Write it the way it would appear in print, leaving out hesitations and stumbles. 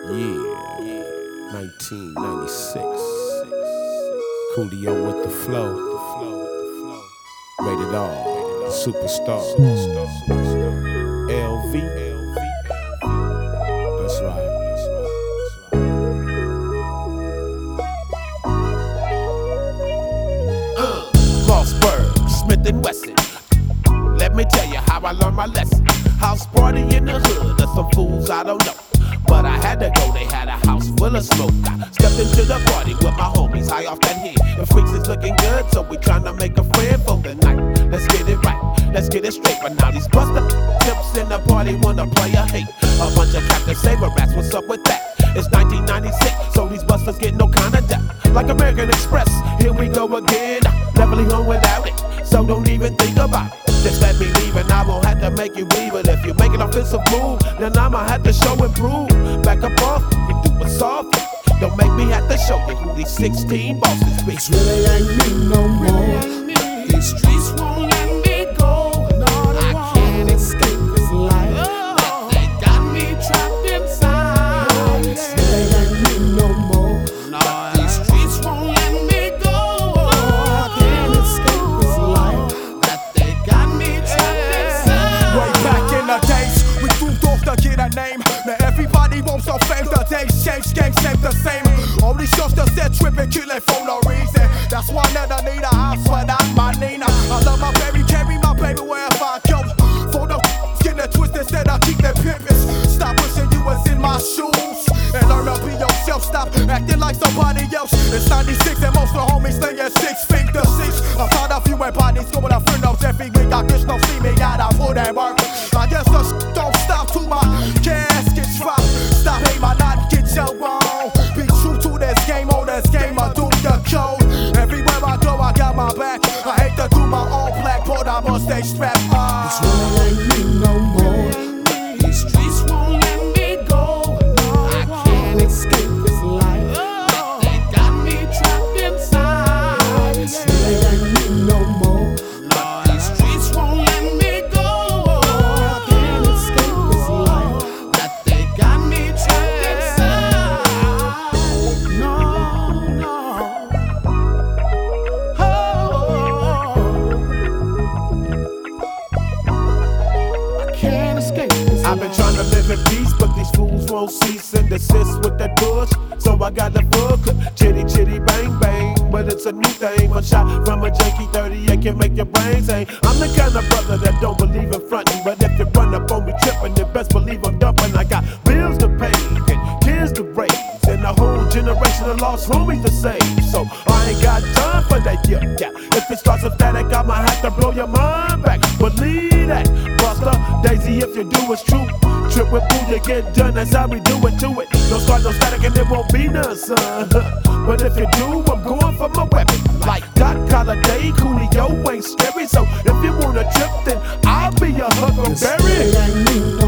Yeah, 1996. Coolio with the flow. Rated R, superstar. LV. That's right. Mossberg, Smith & Wesson. Let me tell you how I learned my lesson. House party in the hood, there's some fools I don't know. But I had to go, they had a house full of smoke. I stepped into the party with my homies high off that heat. The freaks is looking good, so we tryna make a friend for the night. Let's get it right, let's get it straight. But now these buster tips in the party wanna play a hate. A bunch of Captain Saber rats, what's up with that? It's 1996, so these busters get no kind of doubt. Like American Express, here we go again. Never leave home without it, so don't even think about it. Just let me leave and I won't have to make you leave it. If you make an offensive move, then I'ma have to show and prove. Back up off, you do it softly. Don't make me have to show you who these 16 bosses be. This really ain't me no more. These streets won't let me go. I can't escape this life. They got me trapped inside. This really ain't me no more. These streets won't let me go. I can't escape this life. They got me trapped inside. Way back in the days, we moved off to get a name. Now everybody wants some fame. The days change, gangs ain't the same. All these youngsters that tripping, killing for no reason. That's why I never need a house without my Nina. I love my baby, carry my baby wherever I go. For the get it twisted, instead I keep that pimpin'. Stop wishing you was in my shoes and learn to be yourself. Stop acting like somebody else. It's 96 and most of the homies stay at 6 feet to 6. I'm tired of you and bodies going to friend of every week. I guess no see me, gotta put that work. I guess the don't stop till my casket drop. Stop hate my not get your own. Be true to this game, on this game, I do the code. Everywhere I go, I got my back. I hate to do my own black, but I must stay strapped. This really ain't me no more. These streets won't let me go. I can't escape this life. They got me trapped inside. This really ain't me no more. These streets won't let me go. I can't escape this life. They got me trapped inside. No. Can't escape this I've been trying to live in peace, but these fools won't cease and desist with that bush. So I got the book, chitty chitty bang bang, but it's a new thing. One shot from a janky 38 can make your brains hang. I'm the kind of brother that don't believe in fronting, but if you run up on me tripping, then best believe I'm dumping. I got bills to pay and kids to raise, and a whole generation of lost homies to save. So I ain't got time for that yeah. If it starts with static, I might have to blow your mind back. Believe that, Buster, Daisy, if you do it's true. Trip with boo, you get done, that's how we do it, do it. Don't start no static and there won't be none, son. But if you do, I'm going for my weapon. Like Doc Holliday, Coolio ain't scary. So if you wanna trip, then I'll be your huckleberry. really ain't me no